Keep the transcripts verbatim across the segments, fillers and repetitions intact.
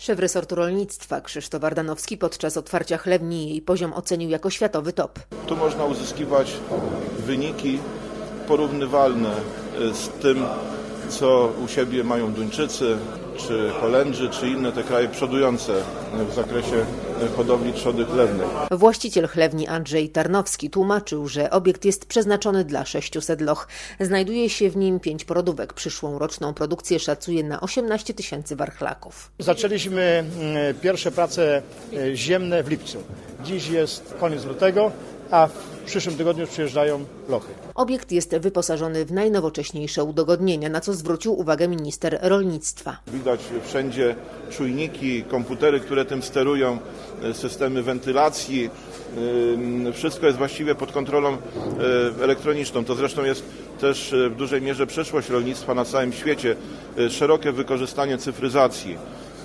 Szef resortu rolnictwa Krzysztof Ardanowski podczas otwarcia chlewni jej poziom ocenił jako światowy top. Tu można uzyskiwać wyniki porównywalne z tym, co u siebie mają Duńczycy, czy Holendrzy, czy inne te kraje przodujące w zakresie hodowli trzody chlewnej. Właściciel chlewni Andrzej Tarnowski tłumaczył, że obiekt jest przeznaczony dla sześciuset loch. Znajduje się w nim pięć porodówek. Przyszłą roczną produkcję szacuje na osiemnaście tysięcy warchlaków. Zaczęliśmy pierwsze prace ziemne w lipcu. Dziś jest koniec lutego, a w przyszłym tygodniu przyjeżdżają lochy. Obiekt jest wyposażony w najnowocześniejsze udogodnienia, na co zwrócił uwagę minister rolnictwa. Widać wszędzie czujniki, komputery, które tym sterują, systemy wentylacji. Wszystko jest właściwie pod kontrolą elektroniczną. To zresztą jest też w dużej mierze przyszłość rolnictwa na całym świecie. Szerokie wykorzystanie cyfryzacji,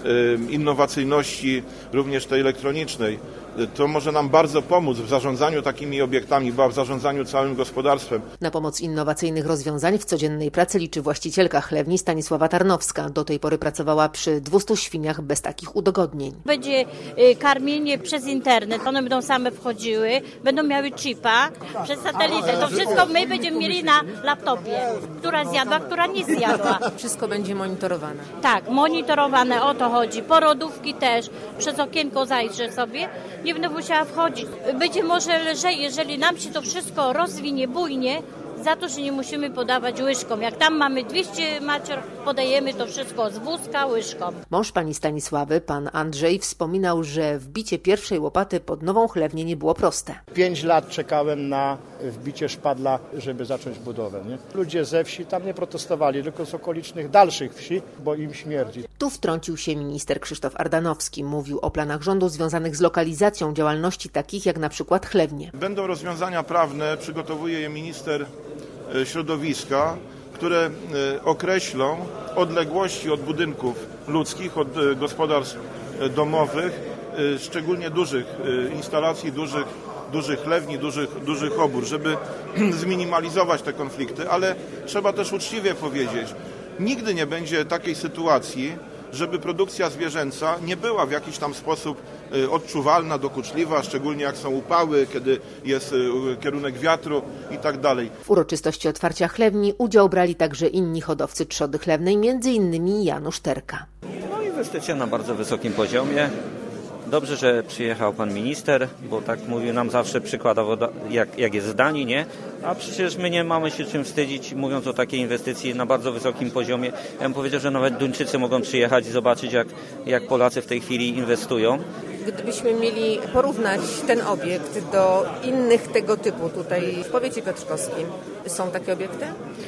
innowacyjności również tej elektronicznej. To może nam bardzo pomóc w zarządzaniu takimi obiektami, bo w zarządzaniu całym gospodarstwem. Na pomoc innowacyjnych rozwiązań w codziennej pracy liczy właścicielka chlewni Stanisława Tarnowska. Do tej pory pracowała przy dwustu świniach bez takich udogodnień. Będzie karmienie przez internet, one będą same wchodziły, będą miały chipa przez satelitę. To wszystko my będziemy mieli na laptopie, która zjadła, która nie zjadła. Wszystko będzie monitorowane. Tak, monitorowane, o to chodzi. Porodówki też, przez okienko zajrzę sobie. Nie będę musiała wchodzić. Będzie może lżej, jeżeli nam się to wszystko rozwinie bujnie, za to, że nie musimy podawać łyżką. Jak tam mamy dwieście macior, podajemy to wszystko z wózka łyżką. Mąż pani Stanisławy, pan Andrzej, wspominał, że wbicie pierwszej łopaty pod nową chlewnię nie było proste. Pięć lat czekałem na wbicie szpadla, żeby zacząć budowę. Nie? Ludzie ze wsi tam nie protestowali, tylko z okolicznych dalszych wsi, bo im śmierdzi. Tu wtrącił się minister Krzysztof Ardanowski. Mówił o planach rządu związanych z lokalizacją działalności takich jak na przykład chlewnie. Będą rozwiązania prawne, przygotowuje je minister środowiska, które określą odległości od budynków ludzkich, od gospodarstw domowych, szczególnie dużych instalacji, dużych, dużych chlewni, dużych, dużych obór, żeby zminimalizować te konflikty, ale trzeba też uczciwie powiedzieć, nigdy nie będzie takiej sytuacji, żeby produkcja zwierzęca nie była w jakiś tam sposób odczuwalna, dokuczliwa, szczególnie jak są upały, kiedy jest kierunek wiatru i tak dalej. W uroczystości otwarcia chlewni udział brali także inni hodowcy trzody chlewnej, między innymi Janusz Terka. No, inwestycja na bardzo wysokim poziomie. Dobrze, że przyjechał pan minister, bo tak mówił nam zawsze przykładowo, jak, jak jest w Danii, nie? A przecież my nie mamy się czym wstydzić, mówiąc o takiej inwestycji na bardzo wysokim poziomie. Ja bym powiedział, że nawet Duńczycy mogą przyjechać i zobaczyć, jak, jak Polacy w tej chwili inwestują. Gdybyśmy mieli porównać ten obiekt do innych tego typu tutaj w powiecie piotrkowskim, są takie obiekty?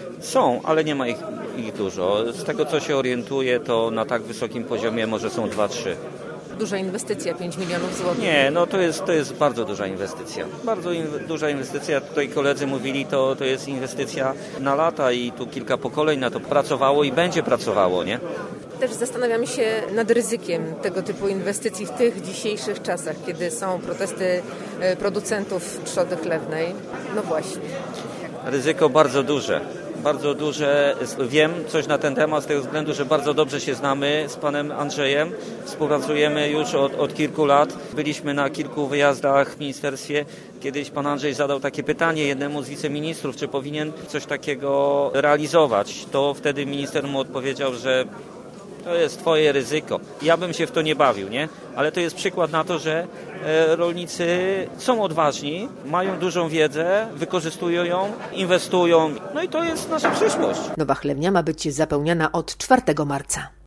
Są, ale nie ma ich, ich dużo. Z tego, co się orientuję, to na tak wysokim poziomie może są dwa, trzy. Duża inwestycja, pięć milionów złotych. Nie, no to jest, to jest bardzo duża inwestycja. Bardzo in, duża inwestycja. Tutaj koledzy mówili, to, to jest inwestycja na lata i tu kilka pokoleń na to pracowało i będzie pracowało, nie? Też zastanawiam się nad ryzykiem tego typu inwestycji w tych dzisiejszych czasach, kiedy są protesty producentów trzody chlewnej. No właśnie. Ryzyko bardzo duże. Bardzo duże. Wiem coś na ten temat z tego względu, że bardzo dobrze się znamy z panem Andrzejem. Współpracujemy już od, od kilku lat. Byliśmy na kilku wyjazdach w ministerstwie. Kiedyś pan Andrzej zadał takie pytanie jednemu z wiceministrów, czy powinien coś takiego realizować. To wtedy minister mu odpowiedział, że to jest twoje ryzyko. Ja bym się w to nie bawił, nie? Ale to jest przykład na to, że e, rolnicy są odważni, mają dużą wiedzę, wykorzystują ją, inwestują. No i to jest nasza przyszłość. Nowa chlewnia ma być zapełniana od czwartego marca.